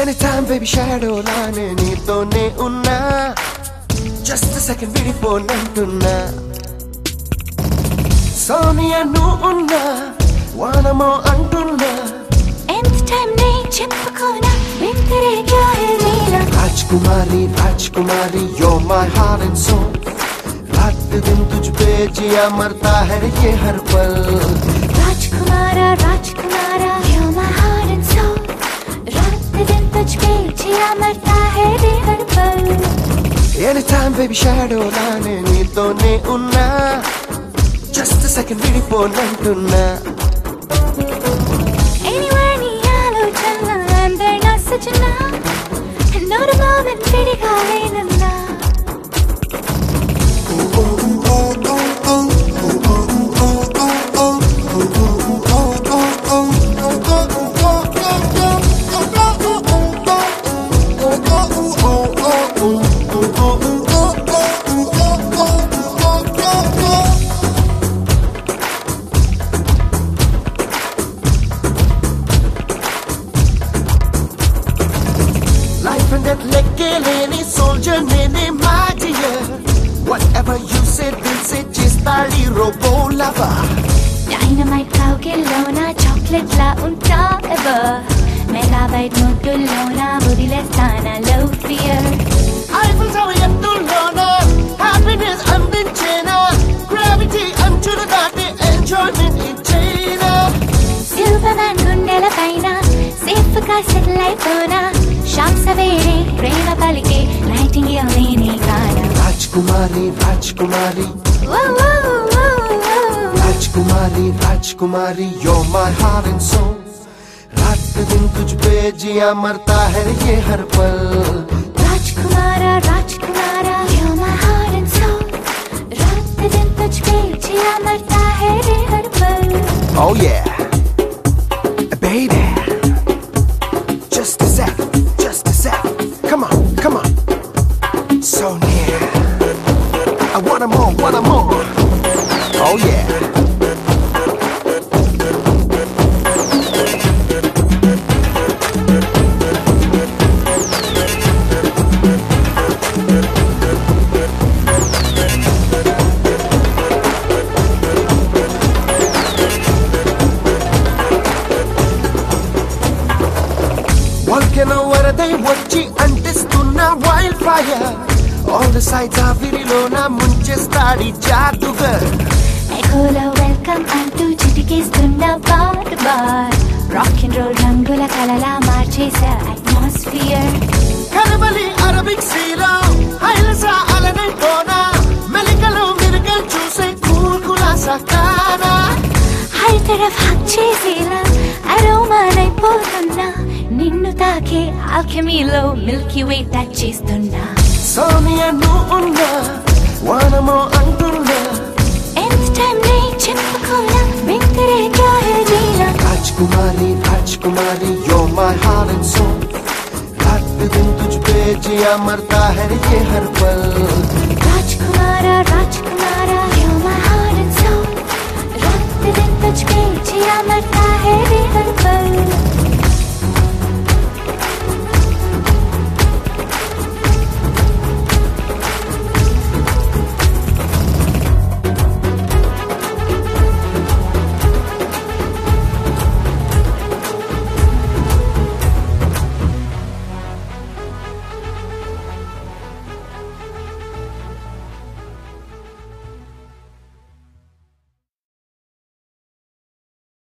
Anytime baby shadow లానే నీతోనే ఉన్నా Just a second విడిపోనంటున్నా సోనియా నువ్వు ఉన్నా వానమో అంటున్నా Nth time నే చెప్పుకోనా వింటరే క్యా high Mera Rajakumari Rajakumari you're my heart and soul रात दिन तुझ पे जिया मरता है ये हर पल राजकुमारा राजकुमारा you're my heart and soul रात दिन तुझ पे जिया मरता है ये हर पल Anytime baby shadow లానే నీతోనే ఉన్నా Just a second విడిపోనంటున్నా Anywhere నీ ఆలోచన అందర్ నా సజన Not a moment విడిగా లేనన్నా लेके लेने सोल्जर ने माजिया Whatever you say दिल से चिस्ताली रोबो लवा Dynamite కౌగిల్లోన చాక్లెట్ లా ఉంటా ever మెగాబైట్ ముద్దుల్లోన వదిలేస్తానా love fear Eiffel Tower ఎత్తుల్లోన happiness అందించేనా gravity అంచులు దాటి enjoyment ఇచ్చేనా Superman గుండెల పైన సేఫ్ గా సెటిల్ అయిపోనా శాంసవేరే ప్రేమ పలికే నైటింగేల్ నేనే కానా రాజకుమారి రాజకుమారి राजकुमारी राजकुमारी you're my heart and soul रात दिन तुझ पे जिया मरता है ये हर पल राजकुमारा राजकुमारा you're my heart and soul रात दिन तुझ पे जिया मरता है ये हर पल Oh yeah baby just a sec come on so near I want more oh yeah volcano వరదై వచ్చి అంటిస్తున్న wild fire all the sides are విరిలోన ముంచేస్తాడి జాదుగర్ ఎకోలో వెల్కమ్ అంటూ చిటికేస్తున్న bar bar rock and roll రంగుల కలలా మార్చేసా అట్మాస్ఫియర్ కరబలి అరబిక్ సీలో హైలసా అలనే కోనా మెలికలు మిరుగల్ చూసే కూల్కులా సకానా హై తరఫ్ హక్ చేసేలా అరోమానైపోతున్నా నిన్ను తాకే ఆల్కెమీలో మిల్కీ వే టచ్ చేస్తున్నా సోనియా నువ్వు ఉన్నా వానమో అంటున్నా Nth time నే చెప్పుకోనా వింటరే క్యా high Jena Rajkumari Rajkumari you're my heart and soul रात दिन तुझ पे जिया मरता है ये हर पल